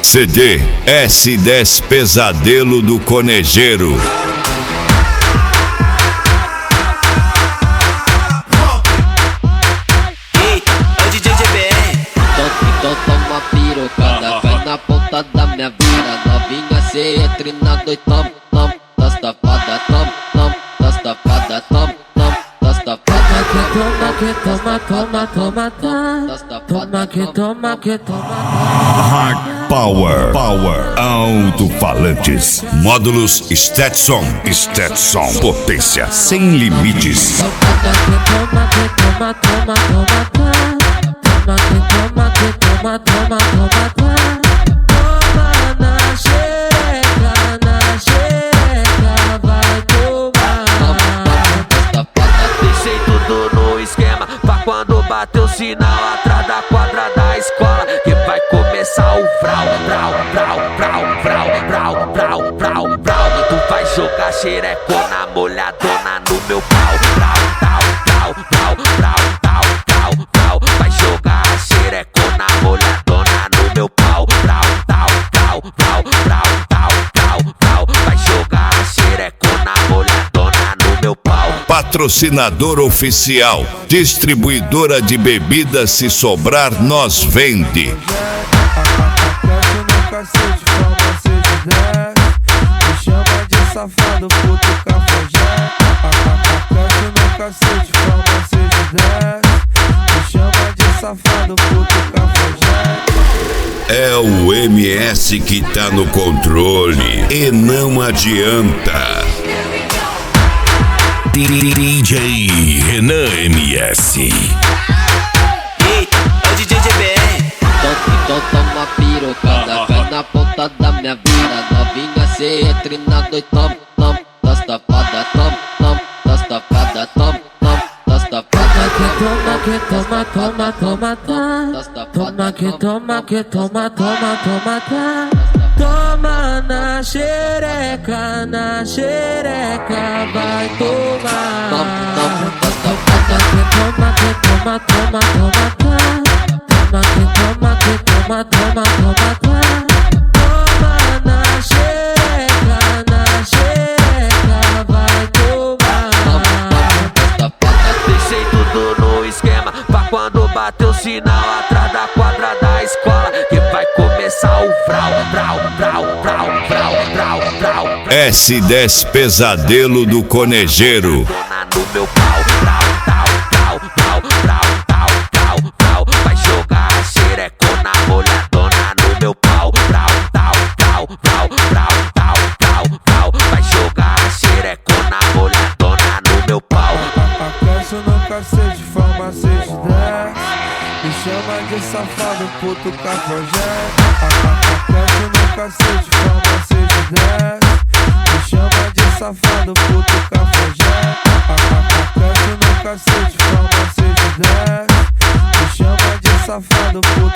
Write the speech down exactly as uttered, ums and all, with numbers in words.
C D S dez Pesadelo do Conejeiro. Ei, é o D J G B R. Então toma pirocada, vai na ponta da minha vida. Novinha, cê entra na dois, tom, tom, das tapadas, tom, tom, das tapadas, tom, tom, das tapadas. Toma que toma, toma, toma, toma, toma que toma, que toma. Hard Power, Power, alto-falantes, módulos Stetson, Stetson, potência sem limites. Toma que toma, toma, toma, toma, que toma, que toma, toma, toma, toma na xereca, na xereca, vai tomar. Deixei tudo no esquema pra quando bater o sinal atrás da quadra da escola, que vai começar o frau, frau, frau, frau, frau, frau, frau, frau, frau. Tu vai jogar xerecona molhadona no meu pau, frau, frau, frau, frau, frau, frau, frau, frau. Vai jogar xerecona molhadona no meu pau, frau, frau, frau, frau, frau, frau, frau, frau. Vai jogar xerecona molhadona no meu pau. Patrocinador oficial, distribuidora de bebidas, se sobrar nós vende. Me chama de safado, puto cafajé. Caixa no cacete, forma seis de dez. Me chama de safado, puto cafajé. É o M S que tá no controle e não adianta. D J Renan M S. Eita, é o D J G B R. Então toma pirocada, vai na ponta da minha vida. Novinha, cê entra na dois, tom, tom, das tapadas, tom, tom, das tapadas, tom, tom, das tapadas. Toma que toma, toma, toma, toma, toma que toma, que toma, toma, toma, toma. Toma na xereca, na xereca, vai tomar. Toma que toma, que toma, toma, toma, toma. Toma que toma, que toma, toma, toma, toma. Toma na xereca, na xereca, vai tomar. Deixei tudo no esquema pra quando bater o sinal atrás da quadra da escola, que vai começar o frau, frau, frau, frau, frau, frau, frau. S dez Pesadelo do Conejeiro. Dona no meu pau, frau, frau, frau, frau, frau, frau, frau, frau. Vai jogar xerecona molhadona no meu pau, frau, frau, frau, frau, frau, frau, frau, frau. Vai jogar xerecona molhadona no meu pau. Caixa no cacete, forma seis de dez. Me chama de safado, puto cafajé. Caixa no cacete, forma seis de dez. Me chama de safado, puto cafajé. Caixa no cacete, forma seis de dez. Me chama de safado, puto